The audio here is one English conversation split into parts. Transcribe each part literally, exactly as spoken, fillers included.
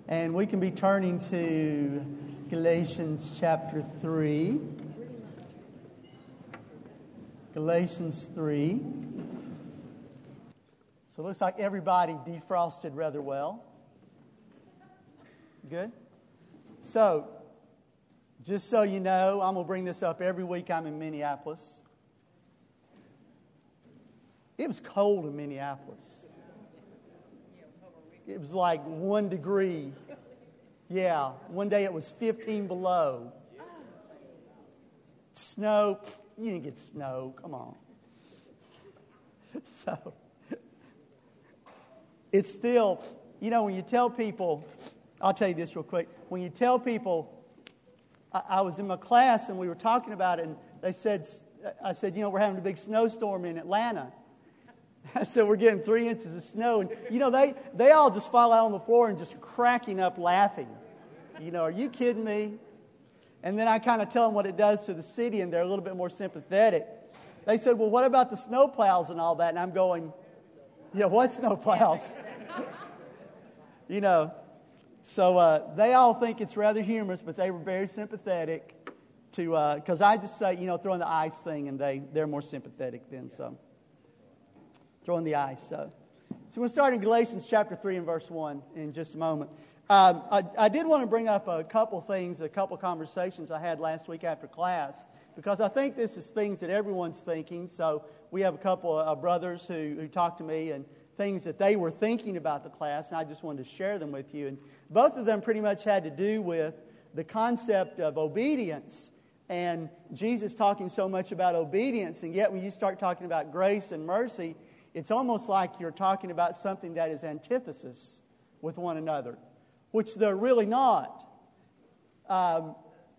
And we can be turning to Galatians chapter three. Galatians three. So it looks like everybody defrosted rather well. Good? So, just so you know, I'm going to bring this up every week I'm in Minneapolis. It was cold in Minneapolis. It was like one degree. Yeah, one day it was fifteen below. Snow, you didn't get snow, come on. So, it's still, you know, when you tell people, I'll tell you this real quick. When you tell people, I, I was in my class and we were talking about it, and they said, I said, you know, we're having a big snowstorm in Atlanta. I said, we're getting three inches of snow. And, you know, they, they all just fall out on the floor and just cracking up laughing. You know, are you kidding me? And then I kind of tell them what it does to the city, and they're a little bit more sympathetic. They said, well, what about the snow plows and all that? And I'm going, yeah, what snow plows? You know, so uh, they all think it's rather humorous, but they were very sympathetic to, because uh, I just say, you know, throwing the ice thing, and they, they're more sympathetic then, so. Throwing the ice. So, so we'll start in Galatians chapter three and verse one in just a moment. Um, I, I did want to bring up a couple things, a couple conversations I had last week after class, because I think this is things that everyone's thinking. So we have a couple of brothers who, who talked to me and things that they were thinking about the class, and I just wanted to share them with you. And both of them pretty much had to do with the concept of obedience. And Jesus talking so much about obedience, and yet when you start talking about grace and mercy, it's almost like you're talking about something that is antithesis with one another, which they're really not. Um,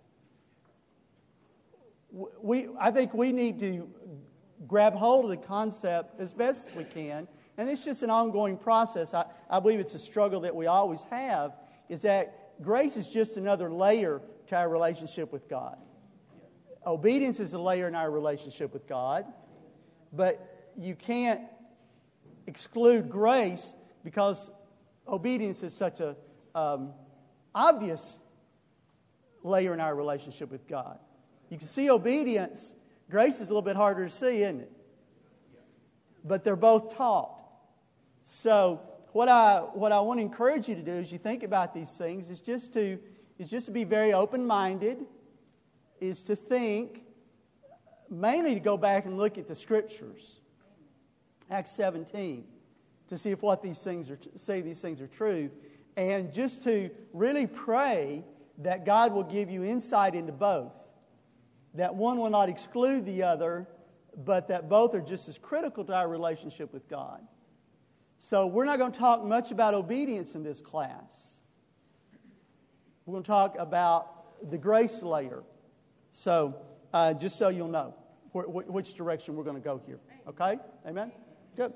we, I think we need to grab hold of the concept as best as we can, and it's just an ongoing process. I, I believe it's a struggle that we always have, is that grace is just another layer to our relationship with God. Obedience is a layer in our relationship with God, but you can't exclude grace because obedience is such a um, obvious layer in our relationship with God. You can see obedience. Grace is a little bit harder to see, isn't it? But they're both taught. So what I what I want to encourage you to do as you think about these things is just to is just to be very open-minded, is to think, mainly to go back and look at the Scriptures. Acts seventeen, to see if what these things are say these things are true, and just to really pray that God will give you insight into both. That one will not exclude the other, but that both are just as critical to our relationship with God. So we're not going to talk much about obedience in this class. We're going to talk about the grace layer. So uh, just so you'll know wh- wh- which direction we're going to go here. Okay? Amen? Good.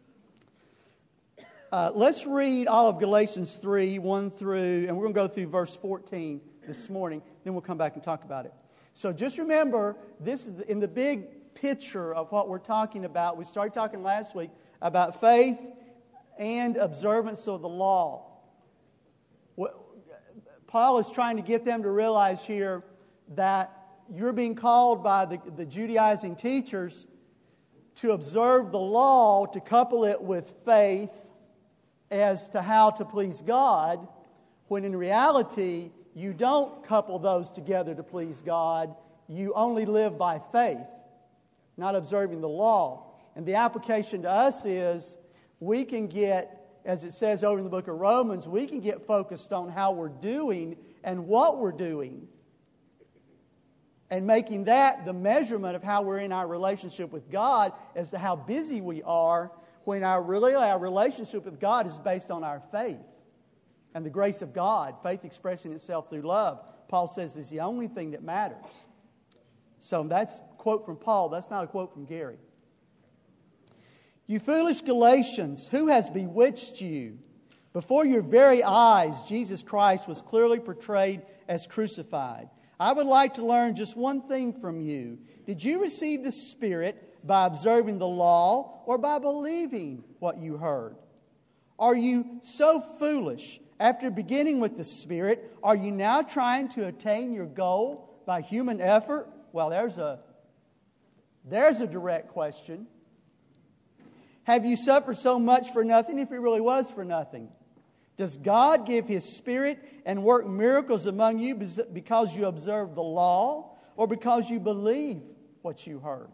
Uh, let's read all of Galatians three, one through, and we're going to go through verse fourteen this morning. Then we'll come back and talk about it. So just remember, this is in the big picture of what we're talking about. We started talking last week about faith and observance of the law. What, Paul is trying to get them to realize here that you're being called by the, the Judaizing teachers to observe the law, to couple it with faith as to how to please God, when in reality, you don't couple those together to please God. You only live by faith, not observing the law. And the application to us is, we can get, as it says over in the book of Romans, we can get focused on how we're doing and what we're doing, and making that the measurement of how we're in our relationship with God as to how busy we are, when our really our relationship with God is based on our faith and the grace of God, faith expressing itself through love. Paul says is the only thing that matters. So that's a quote from Paul. That's not a quote from Gary. You foolish Galatians, who has bewitched you? Before your very eyes, Jesus Christ was clearly portrayed as crucified. I would like to learn just one thing from you. Did you receive the Spirit by observing the law or by believing what you heard? Are you so foolish After beginning with the Spirit, are you now trying to attain your goal by human effort? Well, there's a, there's a direct question. Have you suffered so much for nothing if it really was for nothing? Does God give His Spirit and work miracles among you because you observe the law or because you believe what you heard?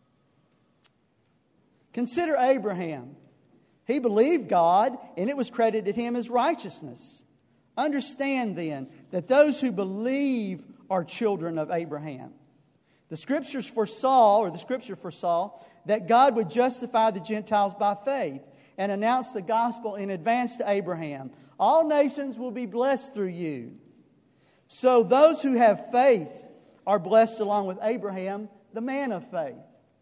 Consider Abraham. He believed God, and it was credited him as righteousness. Understand then that those who believe are children of Abraham. The Scriptures foresaw, or the Scripture foresaw, that God would justify the Gentiles by faith and announce the gospel in advance to Abraham. All nations will be blessed through you. So those who have faith are blessed along with Abraham, the man of faith.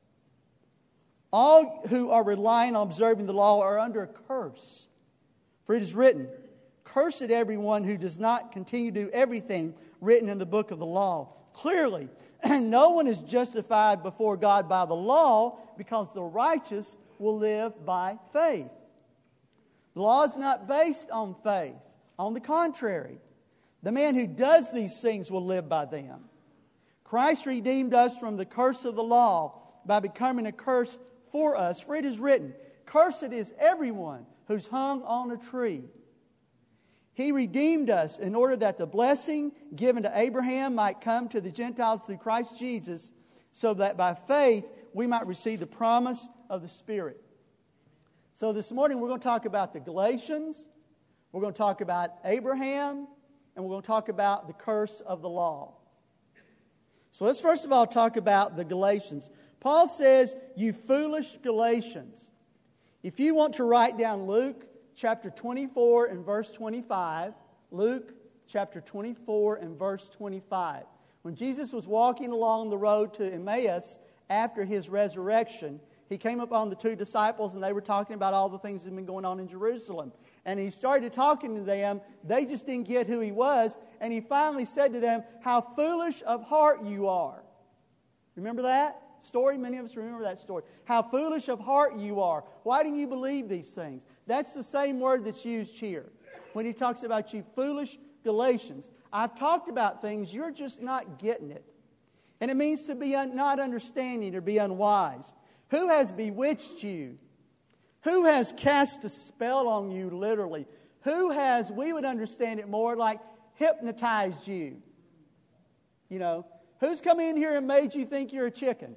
All who are relying on observing the law are under a curse. For it is written, "Cursed everyone who does not continue to do everything written in the book of the law." Clearly, no one is justified before God by the law, because the righteous will live by faith. The law is not based on faith. On the contrary, the man who does these things will live by them. Christ redeemed us from the curse of the law by becoming a curse for us. For it is written, "Cursed is everyone who's hung on a tree." He redeemed us in order that the blessing given to Abraham might come to the Gentiles through Christ Jesus, so that by faith we might receive the promise of the Spirit. So this morning we're going to talk about the Galatians, we're going to talk about Abraham, and we're going to talk about the curse of the law. So let's first of all talk about the Galatians. Paul says, "You foolish Galatians." If you want to write down Luke chapter twenty-four and verse twenty-five, Luke chapter twenty-four and verse twenty-five. When Jesus was walking along the road to Emmaus after His resurrection, He came upon the two disciples and they were talking about all the things that had been going on in Jerusalem. And He started talking to them. They just didn't get who He was. And He finally said to them, "How foolish of heart you are." Remember that story? Many of us remember that story. How foolish of heart you are. Why didn't you believe these things? That's the same word that's used here when He talks about you foolish Galatians. I've talked about things, you're just not getting it. And it means to be un- not understanding or be unwise. Who has bewitched you? Who has cast a spell on you, literally? Who has, we would understand it more like, hypnotized you? You know, who's come in here and made you think you're a chicken?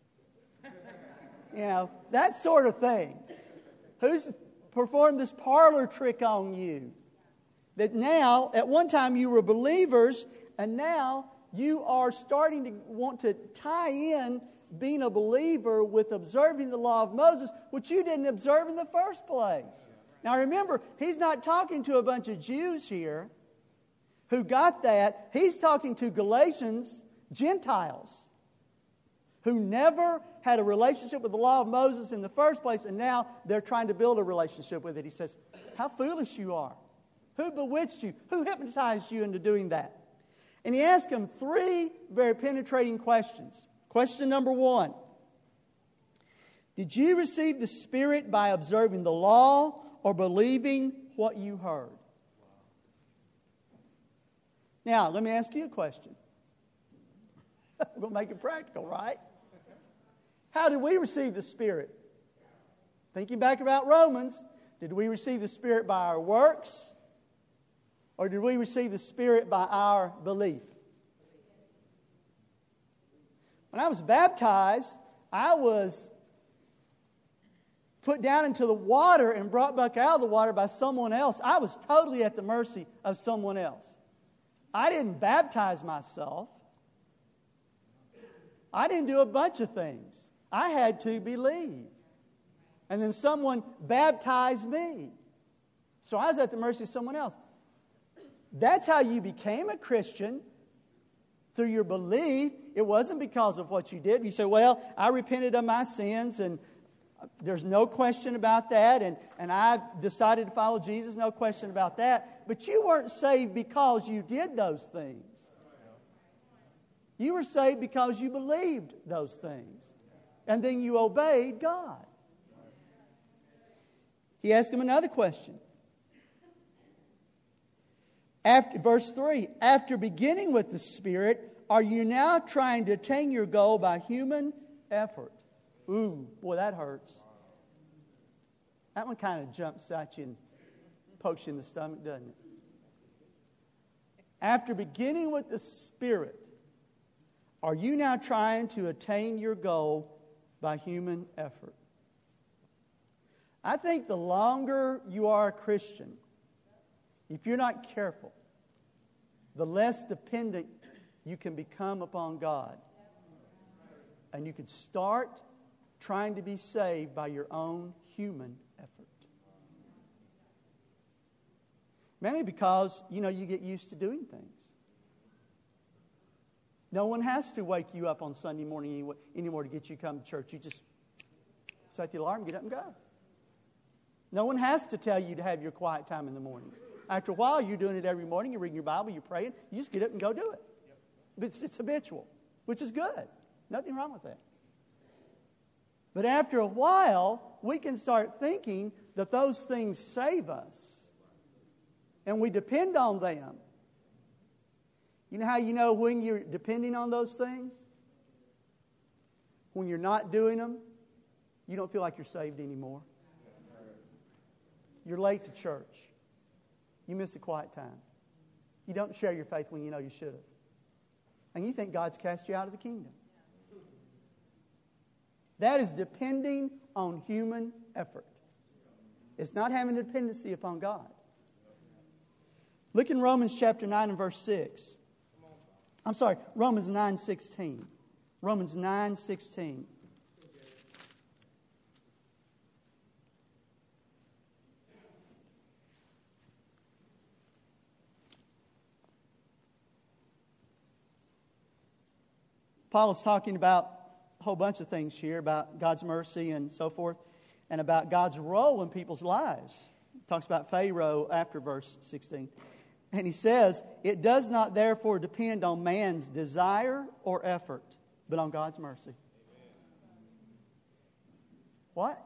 You know, that sort of thing. Who's performed this parlor trick on you? That now, at one time you were believers, and now you are starting to want to tie in being a believer with observing the law of Moses, which you didn't observe in the first place. Now remember, he's not talking to a bunch of Jews here who got that. He's talking to Galatians, Gentiles, who never had a relationship with the law of Moses in the first place, and now they're trying to build a relationship with it. He says, "How foolish you are. Who bewitched you? Who hypnotized you into doing that?" And he asked them three very penetrating questions. Question number one: did you receive the Spirit by observing the law or believing what you heard? Now, let me ask you a question. We're going to make it practical, right? How did we receive the Spirit? Thinking back about Romans, did we receive the Spirit by our works? Or did we receive the Spirit by our belief? When I was baptized, I was put down into the water and brought back out of the water by someone else. I was totally at the mercy of someone else. I didn't baptize myself. I didn't do a bunch of things. I had to believe. And then someone baptized me. So I was at the mercy of someone else. That's how you became a Christian, through your belief. It wasn't because of what you did. You say, "Well, I repented of my sins and there's no question about that. And, and I decided to follow Jesus, no question about that." But you weren't saved because you did those things. You were saved because you believed those things. And then you obeyed God. He asked him another question. After, verse three, after beginning with the Spirit, are you now trying to attain your goal by human effort? Ooh, boy, that hurts. That one kind of jumps at you and pokes you in the stomach, doesn't it? After beginning with the Spirit, are you now trying to attain your goal by human effort? I think the longer you are a Christian, if you're not careful, the less dependent you can become upon God. And you can start trying to be saved by your own human effort. Mainly because, you know, you get used to doing things. No one has to wake you up on Sunday morning anymore to get you to come to church. You just set the alarm, get up and go. No one has to tell you to have your quiet time in the morning. After a while, you're doing it every morning. You're reading your Bible, you're praying. You just get up and go do it. It's, it's habitual, which is good. Nothing wrong with that. But after a while, we can start thinking that those things save us. And we depend on them. You know how you know when you're depending on those things? When you're not doing them, you don't feel like you're saved anymore. You're late to church. You miss a quiet time. You don't share your faith when you know you should have. And you think God's cast you out of the kingdom. That is depending on human effort. It's not having a dependency upon God. Look in Romans chapter nine and verse six. I'm sorry, Romans nine sixteen. Romans nine sixteen. Paul is talking about a whole bunch of things here, about God's mercy and so forth, and about God's role in people's lives. He talks about Pharaoh after verse sixteen. And he says, it does not therefore depend on man's desire or effort, but on God's mercy. What?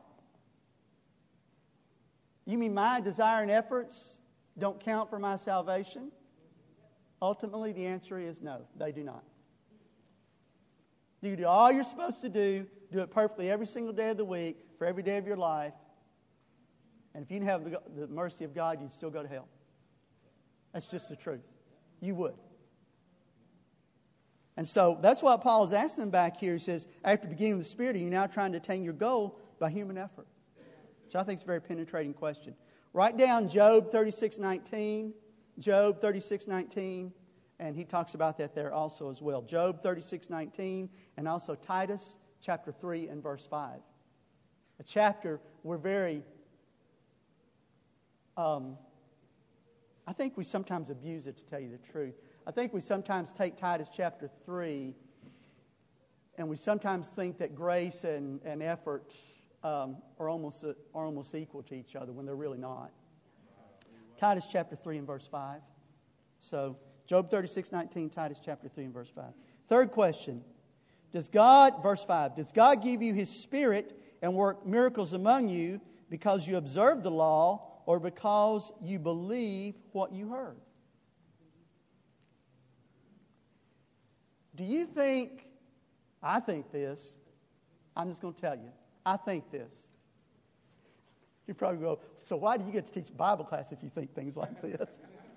You mean my desire and efforts don't count for my salvation? Ultimately, the answer is no, they do not. You do all you're supposed to do, do it perfectly every single day of the week, for every day of your life. And if you didn't have the, the mercy of God, you'd still go to hell. That's just the truth. You would. And so that's what Paul is asking them back here. He says, after beginning with the Spirit, are you now trying to attain your goal by human effort? Which I think is a very penetrating question. Write down Job thirty-six nineteen. Job thirty-six nineteen. And he talks about that there also as well. Job thirty-six nineteen. And also Titus chapter three and verse five. A chapter we're very... Um, I think we sometimes abuse it, to tell you the truth. I think we sometimes take Titus chapter three and we sometimes think that grace and, and effort um, are, almost, are almost equal to each other when they're really not. Titus chapter three and verse five. So, Job thirty-six nineteen, Titus chapter three and verse five. Third question. Does God, verse five, does God give you His Spirit and work miracles among you because you observe the law, or because you believe what you heard? Do you think, I think this, I'm just going to tell you, I think this. You probably go, so why do you get to teach Bible class if you think things like this?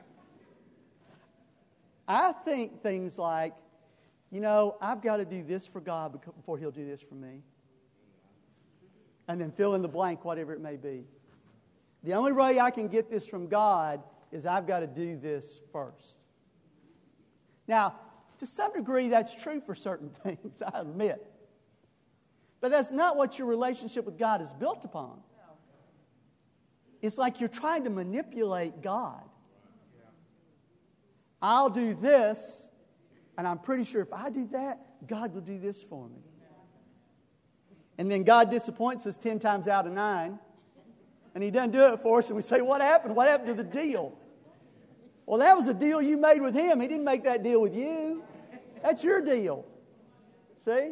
I think things like, you know, I've got to do this for God before He'll do this for me. And then fill in the blank, whatever it may be. The only way I can get this from God is I've got to do this first. Now, to some degree, that's true for certain things, I admit. But that's not what your relationship with God is built upon. It's like you're trying to manipulate God. I'll do this, and I'm pretty sure if I do that, God will do this for me. And then God disappoints us ten times out of nine. And He doesn't do it for us, and we say, what happened? What happened to the deal? Well, that was a deal you made with Him. He didn't make that deal with you. That's your deal. See?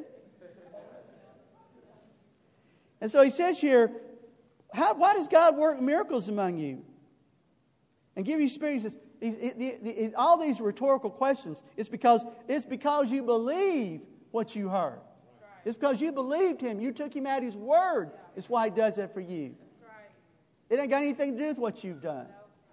And so He says here, how, why does God work miracles among you? And give you experiences. These, it, it, it, all these rhetorical questions, it's because, it's because you believe what you heard. It's because you believed Him. You took Him at His word. It's why He does that for you. It ain't got anything to do with what you've done.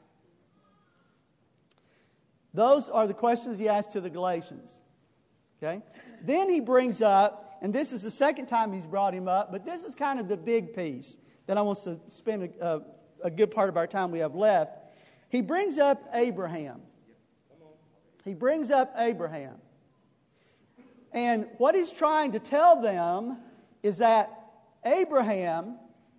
Those are the questions he asked to the Galatians. Okay? Then he brings up, and this is the second time he's brought him up, but this is kind of the big piece that I want to spend a, a, a good part of our time we have left. He brings up Abraham. He brings up Abraham. And what he's trying to tell them is that Abraham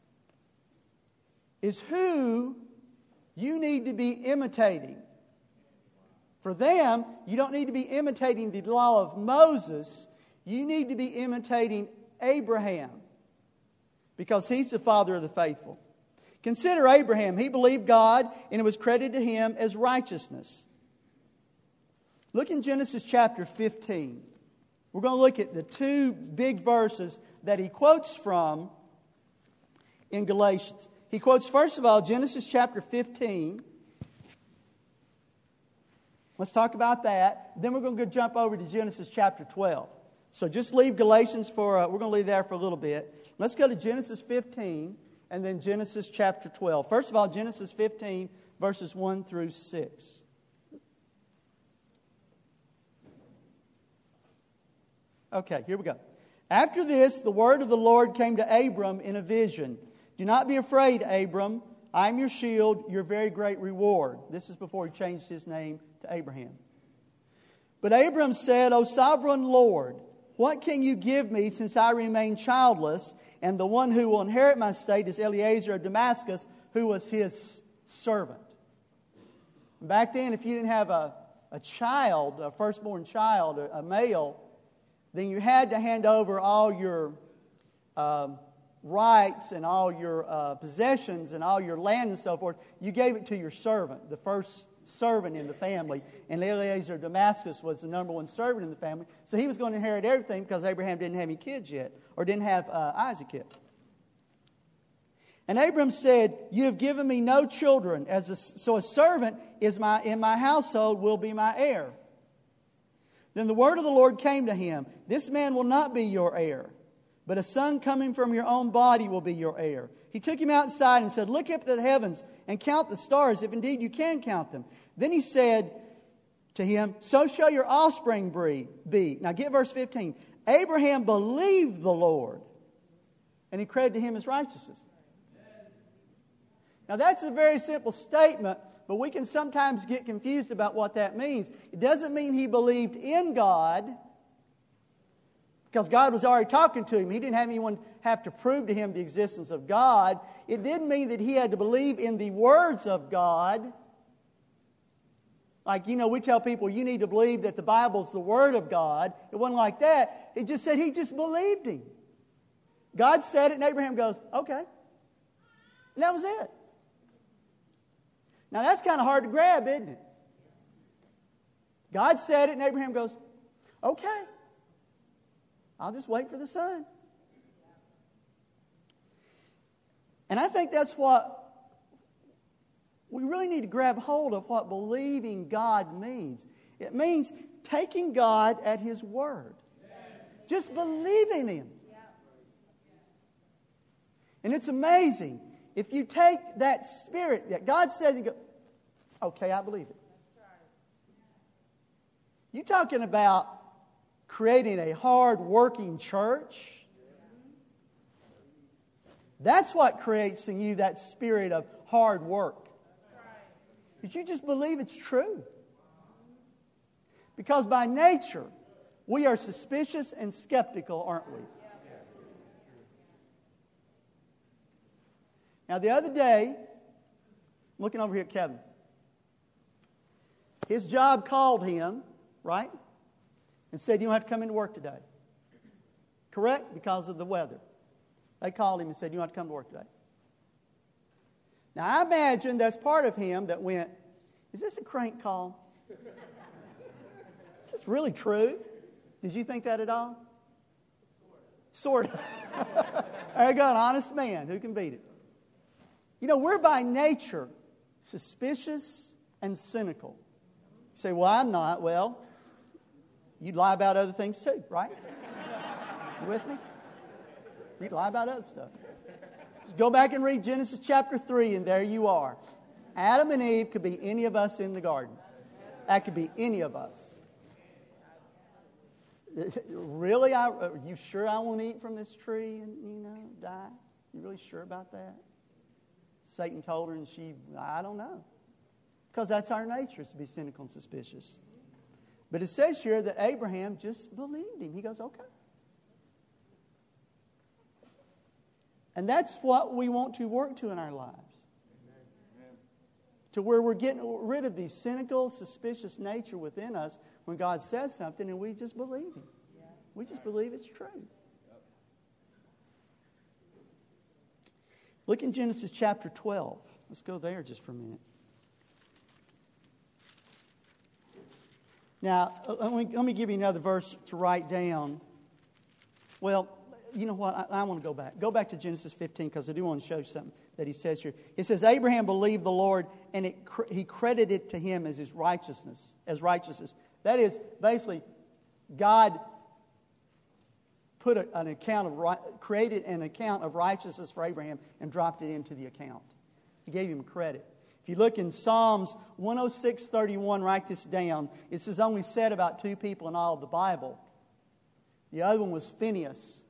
is who you need to be imitating. For them, you don't need to be imitating the law of Moses. You need to be imitating Abraham, because he's the father of the faithful. Consider Abraham. He believed God, and it was credited to him as righteousness. Look in Genesis chapter fifteen. We're going to look at the two big verses that he quotes from in Galatians. He quotes, first of all, Genesis chapter fifteen. Let's talk about that. Then we're going to go jump over to Genesis chapter twelve. So just leave Galatians for, uh, we're going to leave there for a little bit. Let's go to Genesis fifteen and then Genesis chapter twelve. First of all, Genesis fifteen, verses one through six. Okay, here we go. After this, the word of the Lord came to Abram in a vision. Do not be afraid, Abram. I am your shield, your very great reward. This is before he changed his name to Abraham. But Abram said, O sovereign Lord, what can you give me since I remain childless, and the one who will inherit my state is Eliezer of Damascus, who was his servant? Back then, if you didn't have a, a child, a firstborn child, a, a male, then you had to hand over all your um, rights and all your uh, possessions and all your land and so forth. You gave it to your servant, the first servant in the family. And Eliezer of Damascus was the number one servant in the family. So he was going to inherit everything because Abraham didn't have any kids yet, or didn't have uh, Isaac yet. And Abram said, you have given me no children, as a, so a servant is my in my household will be my heir. Then the word of the Lord came to him, this man will not be your heir, but a son coming from your own body will be your heir. He took him outside and said, look up to the heavens and count the stars, if indeed you can count them. Then he said to him, so shall your offspring be. Now get verse fifteen. Abraham believed the Lord, and he credited to him as righteousness. Now that's a very simple statement, but we can sometimes get confused about what that means. It doesn't mean he believed in God, because God was already talking to him. He didn't have anyone have to prove to him the existence of God. It didn't mean that he had to believe in the words of God. Like, you know, we tell people you need to believe that the Bible's the Word of God. It wasn't like that. It just said he just believed him. God said it, and Abraham goes, okay. And that was it. Now, that's kind of hard to grab, isn't it? God said it, and Abraham goes, okay. I'll just wait for the son. And I think that's what we really need to grab hold of, what believing God means. It means taking God at His word. Just believing Him. And it's amazing. If you take that spirit that God says, you go, okay, I believe it. You're talking about creating a hard-working church. That's what creates in you that spirit of hard work. Did you just believe it's true? Because by nature, we are suspicious and skeptical, aren't we? Now, the other day, looking over here at Kevin, his job called him, right? And said, you don't have to come into work today. Correct? Because of the weather. They called him and said, you don't have to come to work today. Now, I imagine there's part of him that went, is this a crank call? Is this really true? Did you think that at all? Sort of. There you go, an honest man. Who can beat it? You know, we're by nature suspicious and cynical. You say, well, I'm not. Well, you'd lie about other things too, right? You with me? You'd lie about other stuff. Just go back and read Genesis chapter three, and there you are. Adam and Eve could be any of us in the garden. That could be any of us. Really? I, are you sure I won't eat from this tree and, you know, die? You really sure about that? Satan told her, and she, I don't know. Because that's our nature, is to be cynical and suspicious. But it says here that Abraham just believed him. He goes, okay. And that's what we want to work to in our lives. Amen. To where we're getting rid of the cynical, suspicious nature within us when God says something and we just believe Him. Yeah. We just believe it's true. Yep. Look in Genesis chapter twelve. Let's go there just for a minute. Now, let me, let me give you another verse to write down. Well, you know what? I, I want to go back. Go back to Genesis fifteen because I do want to show you something that he says here. It says, Abraham believed the Lord and it, he credited it to him as his righteousness, as righteousness. That is, basically, God put a, an account of created an account of righteousness for Abraham and dropped it into the account. He gave him credit. If you look in Psalms one oh six thirty-one, write this down. It says only said about two people in all of the Bible. The other one was Phinehas.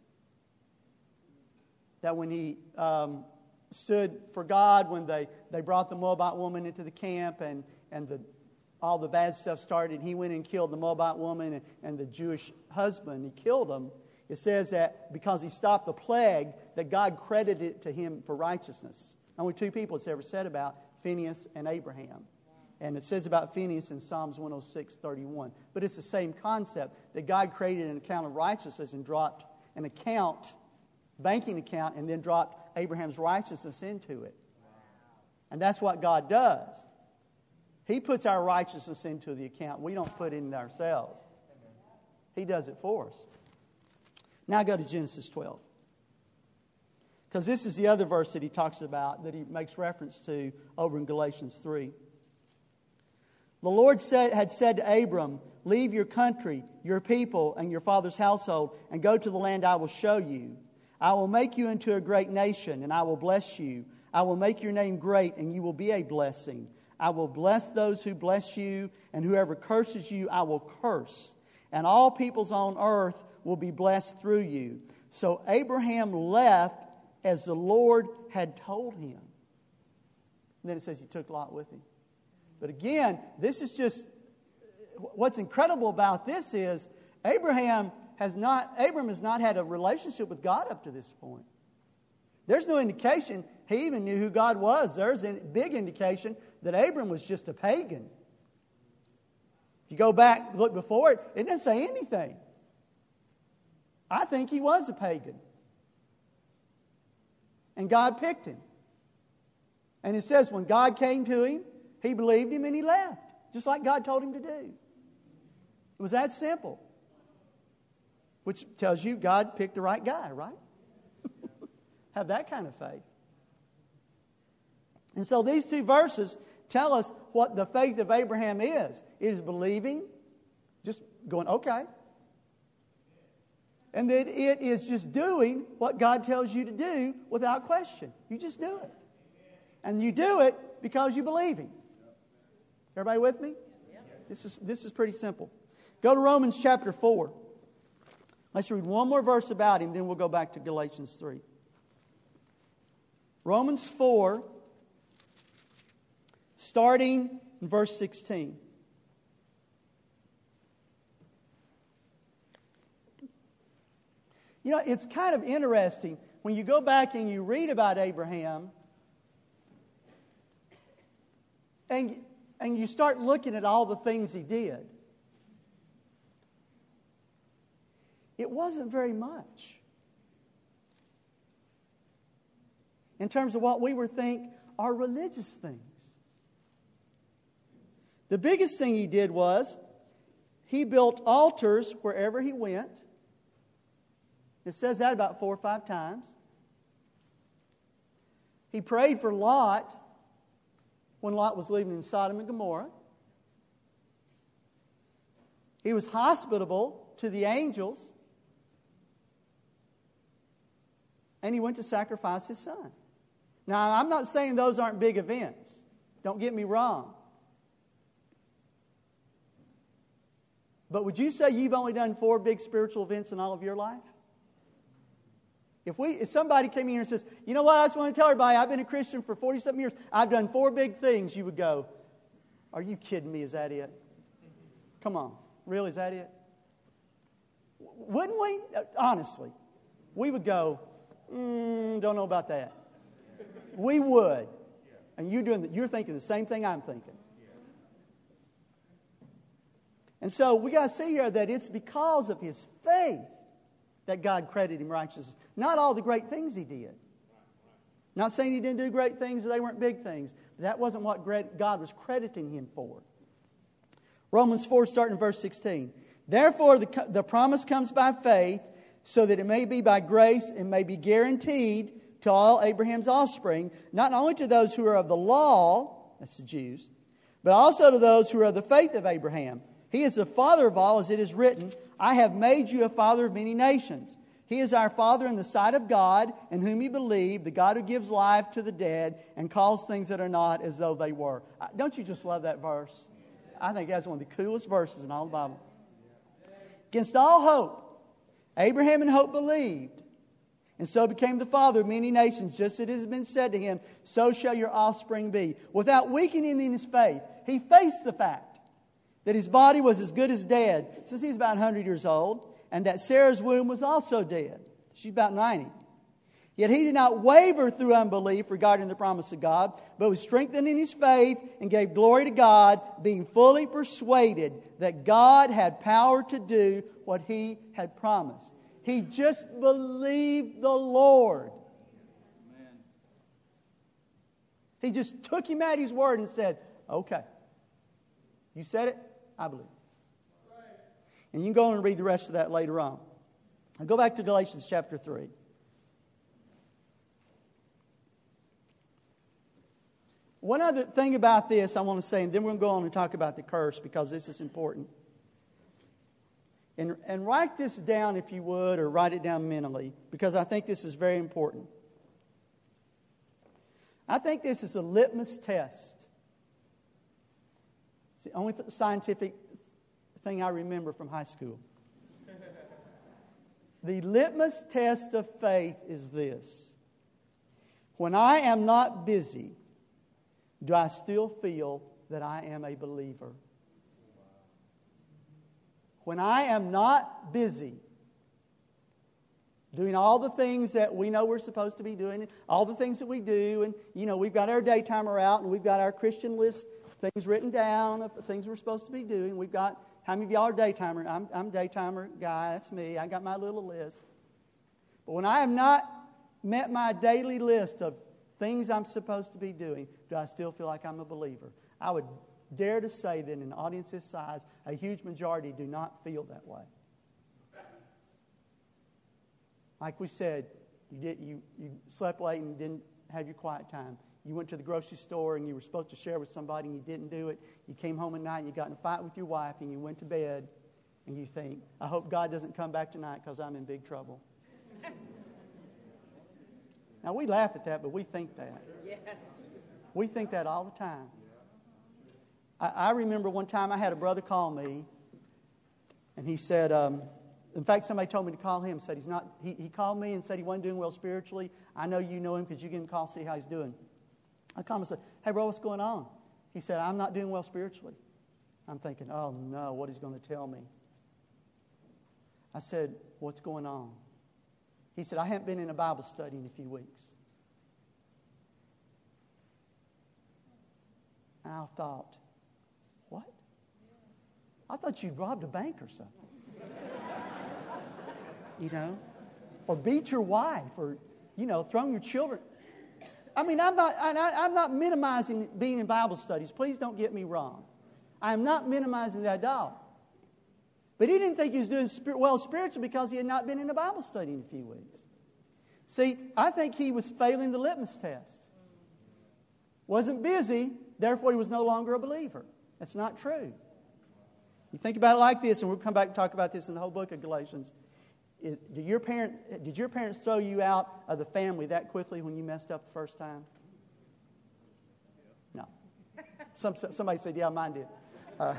That when he um, stood for God, when they, they brought the Moabite woman into the camp and, and the, all the bad stuff started, he went and killed the Moabite woman and, and the Jewish husband. He killed them. It says that because he stopped the plague, that God credited it to him for righteousness. Only two people it's ever said about, Phinehas and Abraham. And it says about Phinehas in Psalms one oh six thirty-one. But it's the same concept, that God created an account of righteousness and dropped an account, banking account, and then dropped Abraham's righteousness into it. And that's what God does. He puts our righteousness into the account. We don't put it in ourselves. He does it for us. Now go to Genesis twelve. Because this is the other verse that he talks about, that he makes reference to over in Galatians three. The Lord said, had said to Abram, leave your country, your people, and your father's household, and go to the land I will show you. I will make you into a great nation, and I will bless you. I will make your name great, and you will be a blessing. I will bless those who bless you, and whoever curses you, I will curse. And all peoples on earth will be blessed through you. So Abraham left as the Lord had told him. And then it says he took Lot with him. But again, this is just, what's incredible about this is Abraham has not, Abram has not had a relationship with God up to this point. There's no indication he even knew who God was. There's a big indication that Abram was just a pagan. If you go back, look before it, it doesn't say anything. I think he was a pagan. And God picked him. And it says when God came to him, he believed him and he left. Just like God told him to do. It was that simple. Which tells you God picked the right guy, right? Have that kind of faith. And so these two verses tell us what the faith of Abraham is. It is believing, just going, okay. And that it is just doing what God tells you to do without question. You just do it. And you do it because you believe Him. Everybody with me? This is, this is pretty simple. Go to Romans chapter four. Let's read one more verse about Him, then we'll go back to Galatians three. Romans four, starting in verse sixteen. You know, it's kind of interesting when you go back and you read about Abraham and, and you start looking at all the things he did. It wasn't very much. In terms of what we would think are religious things. The biggest thing he did was he built altars wherever he went. It says that about four or five times. He prayed for Lot when Lot was living in Sodom and Gomorrah. He was hospitable to the angels. And he went to sacrifice his son. Now, I'm not saying those aren't big events. Don't get me wrong. But would you say you've only done four big spiritual events in all of your life? If we, if somebody came in here and says, you know what, I just want to tell everybody, I've been a Christian for forty-something years. I've done four big things. You would go, are you kidding me? Is that it? Come on. Really, is that it? Wouldn't we? Honestly. We would go, mm, don't know about that. We would. And you're, doing the, you're thinking the same thing I'm thinking. And so we got to see here that it's because of his faith that God credited him righteousness. Not all the great things he did. Not saying he didn't do great things, they weren't big things. But that wasn't what God was crediting him for. Romans four, starting in verse sixteen. Therefore, the, the promise comes by faith, so that it may be by grace and may be guaranteed to all Abraham's offspring, not only to those who are of the law, that's the Jews, but also to those who are of the faith of Abraham. He is the father of all, as it is written, I have made you a father of many nations. He is our Father in the sight of God, in whom we believe, the God who gives life to the dead and calls things that are not as though they were. Don't you just love that verse? I think that's one of the coolest verses in all the Bible. Against all hope, Abraham in hope believed, and so became the father of many nations, just as it has been said to him, so shall your offspring be. Without weakening in his faith, he faced the fact that his body was as good as dead since he was about one hundred years old, and that Sarah's womb was also dead. She's about ninety. Yet he did not waver through unbelief regarding the promise of God, but was strengthened in his faith and gave glory to God, being fully persuaded that God had power to do what he had promised. He just believed the Lord. Amen. He just took him at his word and said, okay, you said it, I believe. And you can go on and read the rest of that later on. I'll go back to Galatians chapter three. One other thing about this I want to say, and then we're going to go on and talk about the curse because this is important. And, and write this down if you would, or write it down mentally, because I think this is very important. I think this is a litmus test. It's the only th- scientific thing I remember from high school. The litmus test of faith is this. When I am not busy, do I still feel that I am a believer? When I am not busy doing all the things that we know we're supposed to be doing, all the things that we do, and, you know, we've got our daytimer out, and we've got our Christian list, things written down of things we're supposed to be doing. We've got, how many of y'all are daytimer? I'm, I'm a daytimer guy, that's me. I got my little list. But when I have not met my daily list of things I'm supposed to be doing, do I still feel like I'm a believer? I would dare to say that in an audience this size, a huge majority do not feel that way. Like we said, you did you, you slept late and didn't have your quiet time. You went to the grocery store and you were supposed to share with somebody and you didn't do it. You came home at night and you got in a fight with your wife and you went to bed and you think, I hope God doesn't come back tonight because I'm in big trouble. Now, we laugh at that, but we think that. Yes. We think that all the time. I, I remember one time I had a brother call me, and he said, um, in fact, somebody told me to call him. Said he's not. He, he called me and said he wasn't doing well spiritually. I know you know him because you give him a call, see how he's doing. I called him and said, hey, bro, what's going on? He said, I'm not doing well spiritually. I'm thinking, oh, no, what is he going to tell me? I said, what's going on? He said, I haven't been in a Bible study in a few weeks. And I thought, what? I thought you'd robbed a bank or something. You know? Or beat your wife, or, you know, thrown your children. I mean, I'm not, I, I'm not minimizing being in Bible studies. Please don't get me wrong. I am not minimizing that at all. But he didn't think he was doing well spiritually because he had not been in a Bible study in a few weeks. See, I think he was failing the litmus test. Wasn't busy, therefore he was no longer a believer. That's not true. You think about it like this, and we'll come back and talk about this in the whole book of Galatians. Is, did, your parent, did your parents throw you out of the family that quickly when you messed up the first time? No. Some, somebody said, yeah, mine did. Uh,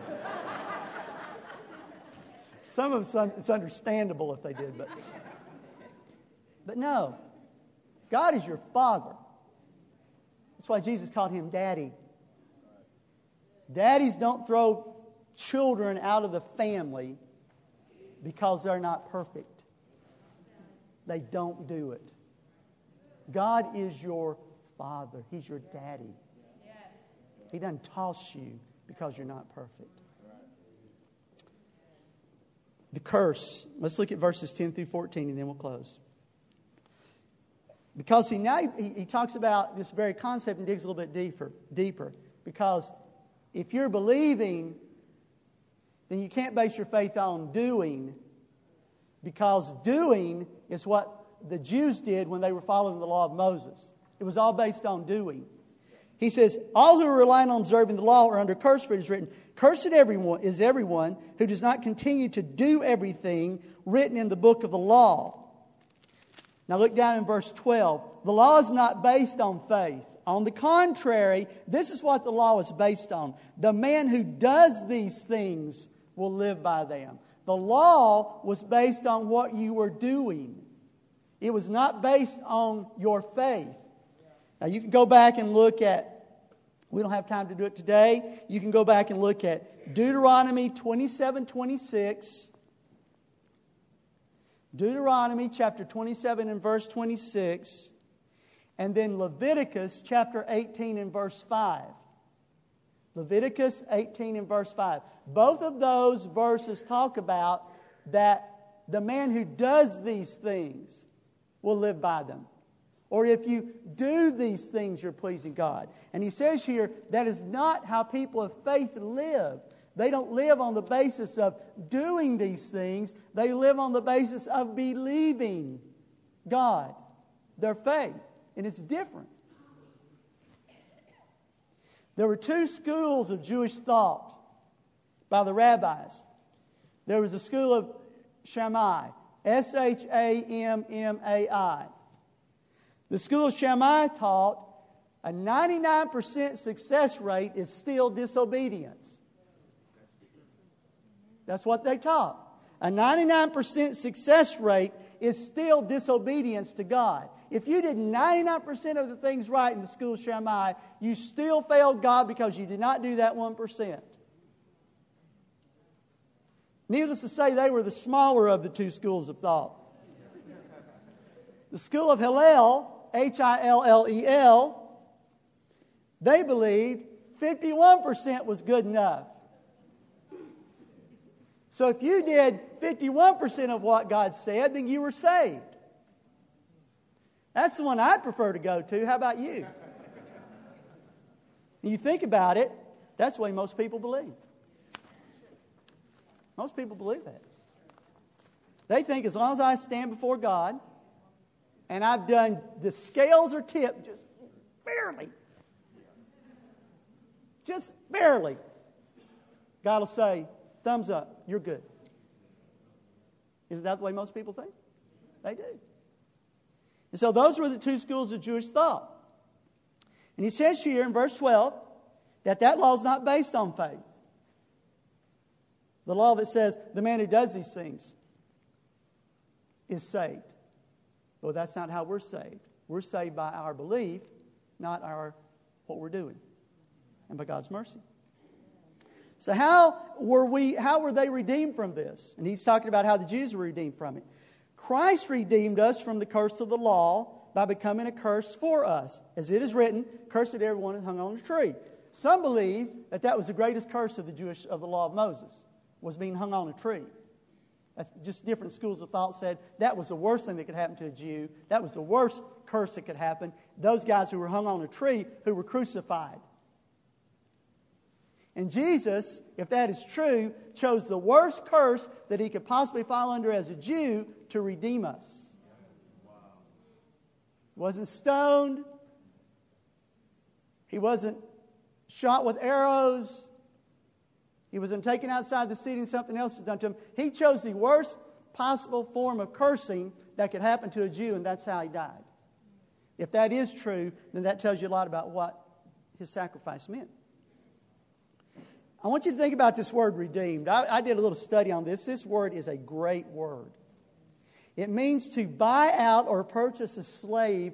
some of us, it's understandable if they did, but, but no. God is your Father. That's why Jesus called him Daddy. Daddies don't throw children out of the family because they're not perfect. They don't do it. God is your Father. He's your daddy. He doesn't toss you because you're not perfect. The curse. Let's look at verses ten through fourteen and then we'll close. Because he now he, he talks about this very concept and digs a little bit deeper. Deeper. Because if you're believing, then you can't base your faith on doing. Because doing is what the Jews did when they were following the law of Moses. It was all based on doing. He says, all who are relying on observing the law are under curse, for it is written, cursed everyone is everyone who does not continue to do everything written in the book of the law. Now look down in verse twelve. The law is not based on faith. On the contrary, this is what the law is based on. The man who does these things will live by them. The law was based on what you were doing. It was not based on your faith. Now you can go back and look at, we don't have time to do it today. You can go back and look at Deuteronomy twenty-seven twenty-six. Deuteronomy chapter twenty-seven and verse twenty-six. And then Leviticus chapter eighteen and verse five. Leviticus eighteen and verse five. Both of those verses talk about that the man who does these things will live by them. Or if you do these things, you're pleasing God. And he says here, that is not how people of faith live. They don't live on the basis of doing these things. They live on the basis of believing God, their faith. And it's different. There were two schools of Jewish thought by the rabbis. There was the school of Shammai, S H A M M A I. The school of Shammai taught a ninety-nine percent success rate is still disobedience. That's what they taught. A ninety-nine percent success rate is still disobedience to God. If you did ninety-nine percent of the things right in the school of Shammai, you still failed God because you did not do that one percent. Needless to say, they were the smaller of the two schools of thought. The school of Hillel, H I L L E L, they believed fifty-one percent was good enough. So if you did fifty-one percent of what God said, then you were saved. That's the one I'd prefer to go to. How about you? You think about it, that's the way most people believe. Most people believe that. They think as long as I stand before God and I've done, the scales are tipped just barely, just barely, God will say, thumbs up, you're good. Isn't that the way most people think? They do. And so those were the two schools of Jewish thought. And he says here in verse twelve that that law is not based on faith. The law that says the man who does these things is saved. Well, that's not how we're saved. We're saved by our belief, not our what we're doing, and by God's mercy. So how were we? How were they redeemed from this? And he's talking about how the Jews were redeemed from it. Christ redeemed us from the curse of the law by becoming a curse for us. As it is written, cursed everyone who hung on a tree. Some believe that that was the greatest curse of the Jewish of the law of Moses, was being hung on a tree. That's just different schools of thought said that was the worst thing that could happen to a Jew. That was the worst curse that could happen. Those guys who were hung on a tree, who were crucified. And Jesus, if that is true, chose the worst curse that he could possibly fall under as a Jew to redeem us. He wasn't stoned. He wasn't shot with arrows. He was then taken outside the city and something else was done to him. He chose the worst possible form of cursing that could happen to a Jew, and that's how he died. If that is true, then that tells you a lot about what his sacrifice meant. I want you to think about this word redeemed. I, I did a little study on this. This word is a great word. It means to buy out or purchase a slave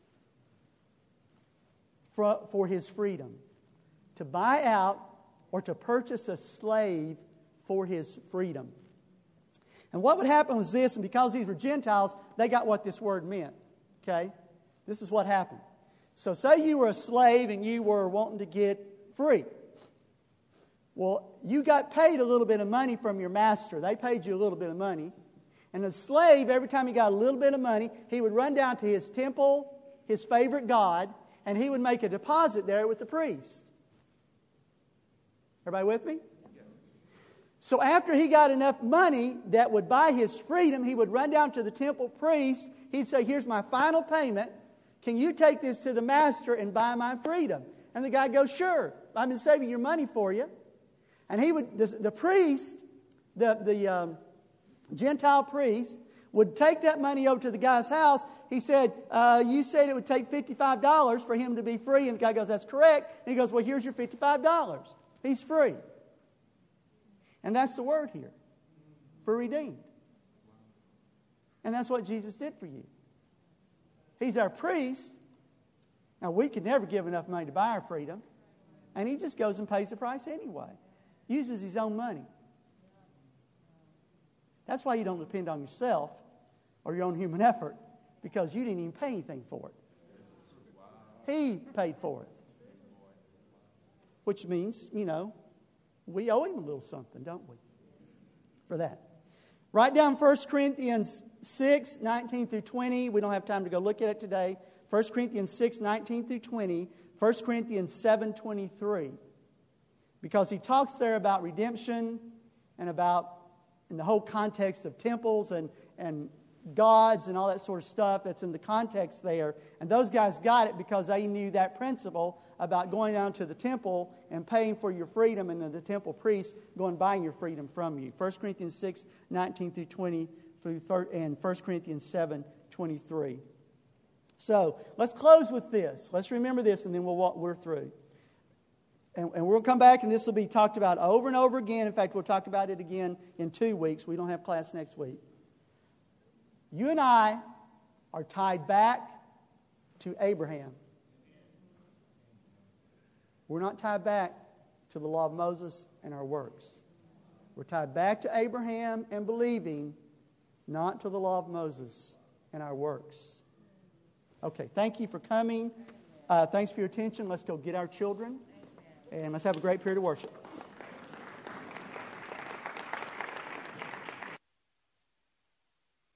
for, for his freedom. To buy out or to purchase a slave for his freedom. And what would happen was this, and because these were Gentiles, they got what this word meant. Okay? This is what happened. So say you were a slave and you were wanting to get free. Well, you got paid a little bit of money from your master. They paid you a little bit of money. And the slave, every time he got a little bit of money, he would run down to his temple, his favorite god, and he would make a deposit there with the priest. Everybody with me? So after he got enough money that would buy his freedom, he would run down to the temple priest. He'd say, here's my final payment. Can you take this to the master and buy my freedom? And the guy goes, sure. I've been saving your money for you. And he would, the, the priest, the, the um, Gentile priest, would take that money over to the guy's house. He said, uh, you said it would take fifty-five dollars for him to be free. And the guy goes, that's correct. And he goes, well, here's your fifty-five dollars. He's free. And that's the word here, for redeemed. And that's what Jesus did for you. He's our priest. Now, we could never give enough money to buy our freedom. And he just goes and pays the price anyway. Uses his own money. That's why you don't depend on yourself or your own human effort, because you didn't even pay anything for it. He paid for it. Which means, you know, we owe him a little something, don't we? For that. Write down First Corinthians six, nineteen through twenty. We don't have time to go look at it today. First Corinthians six, nineteen through twenty. First Corinthians seven, twenty-three. Because he talks there about redemption and about, in the whole context of temples and, and gods and all that sort of stuff that's in the context there. And those guys got it because they knew that principle about going down to the temple and paying for your freedom, and then the temple priest going and buying your freedom from you. First Corinthians six, nineteen through twenty, and First Corinthians seven, twenty-three. So, let's close with this. Let's remember this, and then we'll walk, we're through. And, and we'll come back, and this will be talked about over and over again. In fact, we'll talk about it again in two weeks. We don't have class next week. You and I are tied back to Abraham. We're not tied back to the law of Moses and our works. We're tied back to Abraham and believing, not to the law of Moses and our works. Okay, thank you for coming. Uh, thanks for your attention. Let's go get our children, and let's have a great period of worship.